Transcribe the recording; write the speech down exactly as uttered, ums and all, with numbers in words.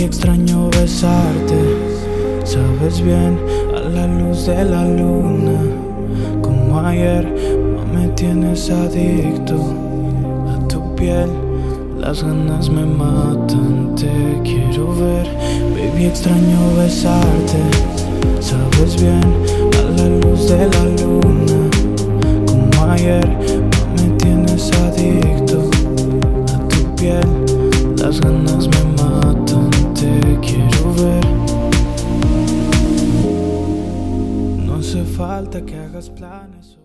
extraño besarte. Sabes bien, a la luz de la luna, como ayer, no me tienes adicto a tu piel. Las ganas me matan, te quiero ver. Baby, extraño besarte. Sabes bien, a la luz de la luna, como ayer, no me tienes adicto a tu piel. Las ganas me matan, te quiero ver. No hace falta que hagas planes.